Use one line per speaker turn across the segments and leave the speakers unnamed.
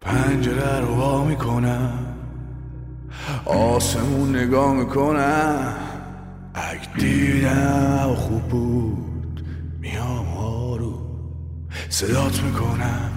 پنجره رو وا میکنم، آسمون نگاه میکنم، اگه دیدم خوب بود میام آروم صدات میکنم.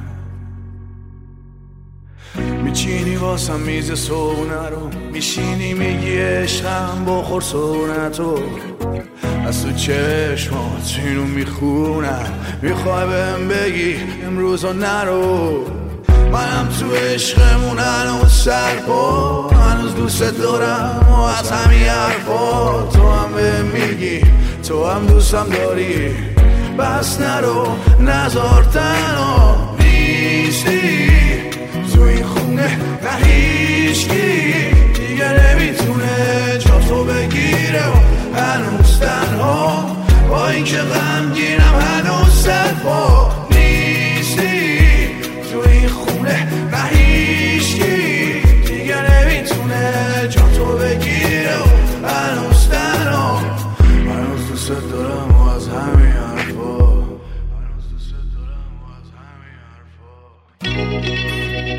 میچینی واسم میز صبونه رو، میشینی میگی عشقم بخور سونتو، از تو چشمات اینو میخونم، میخوای بهم بگی امروزا نرو. منم تو عشقمون هنوز سرپا، هنوز دوست دارم و از همین حرفا. تو هم بهم میگی تو هم دوستم داری، بس نرو نزار تنها نیستی تو این خونه، نه هیچکی دیگه نمیتونه جا تو بگیره و هنوز تنها با این که غمگینم هنوز سرپا نیستی تو این خونه، نه هیچکی دیگه نمیتونه جا تو بگیره و هنوز تنها. هنوز دوست دارم و از همین حرفا، هنوز دوست دارم و از همین حرفا.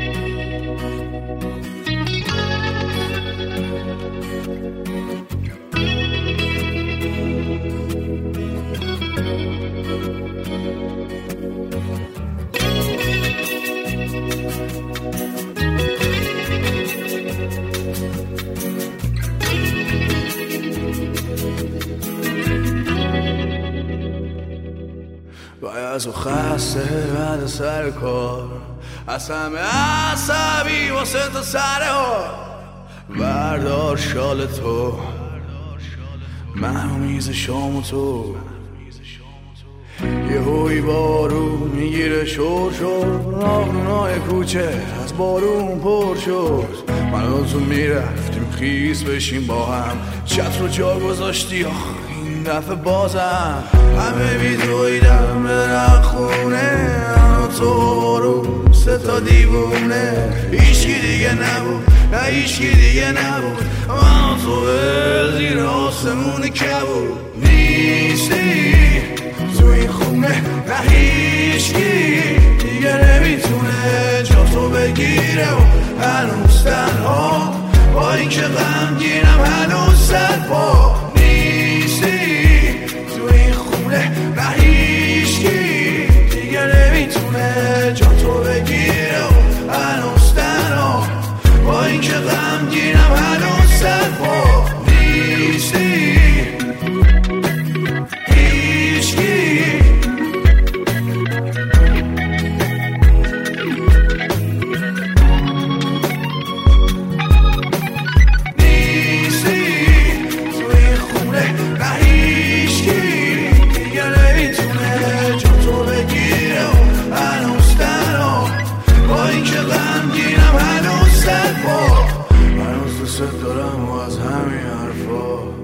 از و خسته بعد سر کار، از همه عصبی واسه تو سر ها، بردار شال تو منو میز شام تو، یه هوی بارون میگیره شور شد، راهنونای کوچه از بارون پر شد. من و تو میرفتیم خیز بشیم با هم، چت رو جا گذاشتی این دفعه بازم همه بیدویدم برم خونه، تو بارون سه تا دیوونه، هیچکی دیگه نبود نه هیچکی دیگه نبود، من تو به زیر آسمون کبود نیستی تو این خونه، نه هیچکی دیگه نمیتونه جا تو بگیره و هنوز تنها با این که غمگینم هنوز سرپا نیستی تو این خونه، نه هیچکی دیگه نمیتونه جا تو بگیره و هنوز تنها با این که غمگینم هنوز سرپا نیستی. هنوز دوست دارم و از همین حرفا.